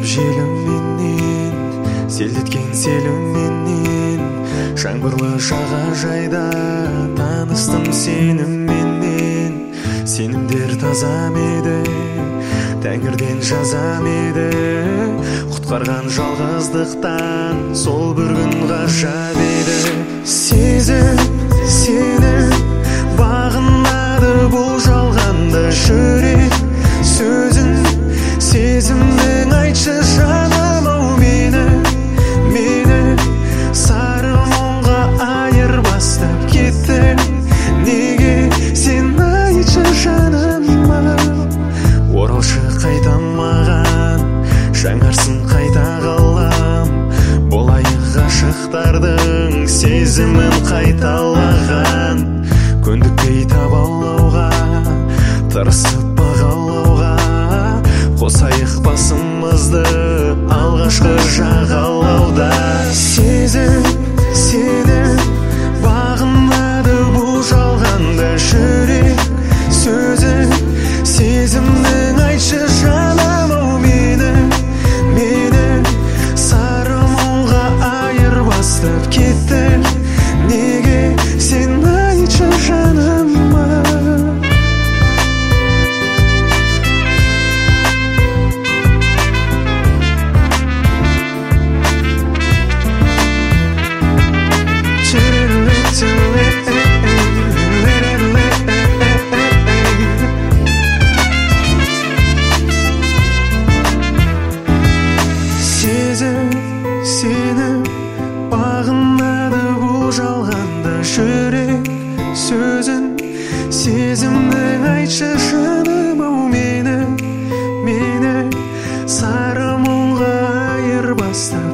желім менен, селдеткен селім менен, жаңбырлы жағажайда таныстым сенімменен. Сенімдер таза меді, тәңірден жаза меді, құтқарған жалғыздықтан сол бір күн ғажап еді. Сезім сені бағынады бұл жалғанда жүрек сөзін, сезімнің айтшы жаным ау мені сары мұңға айырбастап кетті. Неге сен айтшы жаным ау, оралшы қайта маған, жаңарсын қайта ғалам, болайық ғашықтардың сезімін қайталаған. Көндікпей табалауға, тырысып бағалауға, қосайық басымызды алғашқы жағалауда. Сезім сені бағынады бұл жалғанда жүрек сөзін, сезімнің айтшы жаным ау мені сары мұңға айырбастап кетті. Неге сен айтшы жаным ау. Сезім сені бағынады бұл жалғанда жүрек сөзін, сезімнің айтшы жаным ау мені сары мұңға айырбастап